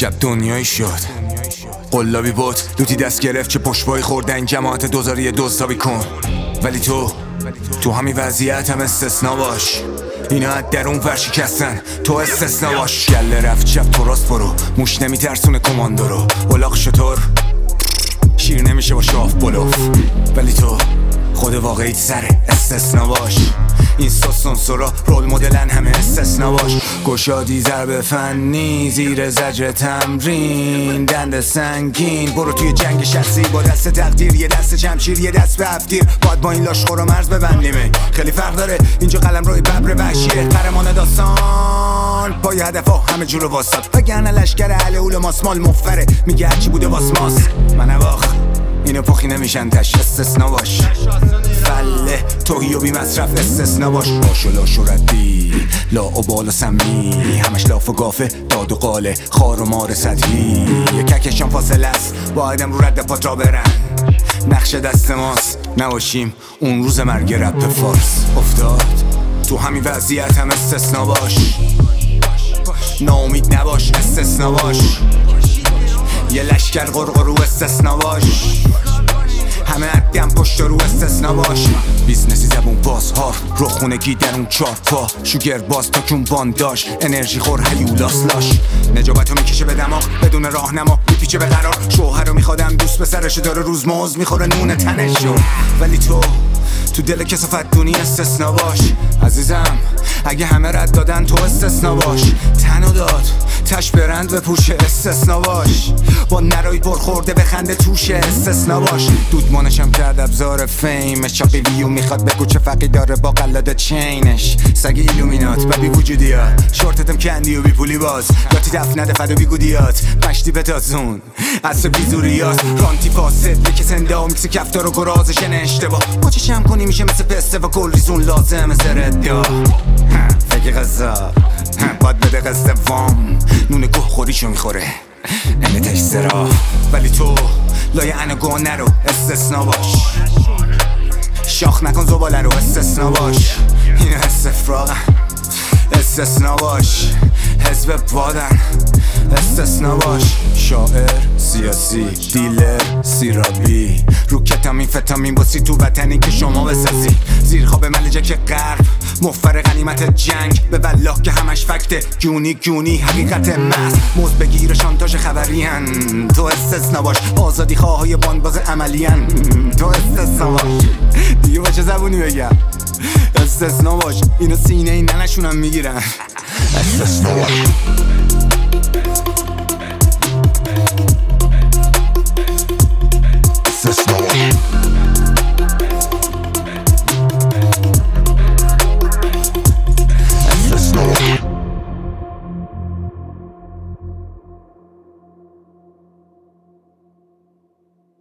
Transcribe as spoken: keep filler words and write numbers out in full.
عجب دنیایی شد، قلابی بود لوتی دست گرفت چه پشتبایی خوردن جماعت دوزاری دوزتابی کن. ولی تو تو همین وضعیت هم استثنا باش، اینا از درون ور شکستن تو استثنا باش. گله رفت چپ تو راست برو، موش نمیترسونه کماندو رو. الاغ شطور شیر نمیشه با شاف بلوف، ولی تو خود واقعیت سره استثنا باش. این سوسون سورا رول مدلن همه استثنا باش. گشادی ضرب فنی زیر زجر تمرین، دند سنگین برو توی جنگ شخصی با دست تقدیر. یه دست جمشیر یه دست به هفتیر، باید با این لاشخور و مرز ببندیمه. خیلی فرق داره اینجا قلم روی ببر وحشیه، قهرمان داستان پای هدف ها همه جور واسط. وگرنه لشکر اهل اول ماسمال مفره، میگه هرچی بوده واس ماس. من اواخ اینو پخی نمیشن تش استثنا باش. فله توهی و بی مصرف استثنا باش. باش و لاش و ردی لا و بال و سمی، همش لاف و گافه داد و قاله خار و مار سطحی. یککشان فاصله است بایدم رو رد پات را برن. نقش دست ماست نباشیم اون روز مرگ رپ فارس. افتاد تو همین وضعیت هم استثنا باش. ناامید نباش استثنا باش. یه لشکر قرقرو استثنا باش. همه عدیم پشت رو استثنا باش. بیزنسی زبون باز ها رو خونگی در اون چار پا. شوگر باز تا کون بانداش انرژی خور هیولاس لاش. نجابت رو میکشه به دماغ بدون راهنما، میپیچه به قرار. شوهر رو میخوادم دوست به سرشو داره روز موز میخوره نون تنشو. ولی تو تو دل کسافت دونی استثنا باش. عزیزم اگه همه رد دادن تو استثنا باش. تنو داد تش برند بپوشه استثنا باش. با نرایی پر خورده بخنده توشه استثنا باش. دودمانشم کرد ابزار فیمش، چاقی ویو میخواد بگو چه فقی داره با قلاده چینش. سگ ایلومینات و بی وجودیات، شورتتم کندی و بی پولی باز. لاتی دف نده فدا بی گودیات، مشتی به تازون اصر بیزوریات. رانتی فاسد یکی سنده و میکس کفتار و گرازش اشتباه. با چه شم کنی میشه مثل پسته و کل ریزون لازمه زرده. فکر غذا باید بده قصد وام، نون گوه خوریشو میخوره انتش سرا. ولی تو لای انگو نرو استثنا باش. شاخ نکن زباله رو استثنا باش. این حس افراغم استثنا باش. حزب بادن استثنا باش. شاعر سیاسی دیلر سیرابی، رو کتامین فتامین باسی تو وطنی که شما بسازی. زیر خواب ملجک غرب مفر غنیمت جنگ به والله که همش فکته. گونی گونی حقیقت محض موز بگیر شانتاژ خبرین. تو استثنا باش. آزادی خواهای باندباز عملین. تو استثنا باش. دیگه با چه زبونی بگم استثنا باش. اینو سینه این ننشونم میگیرن استثنا باش.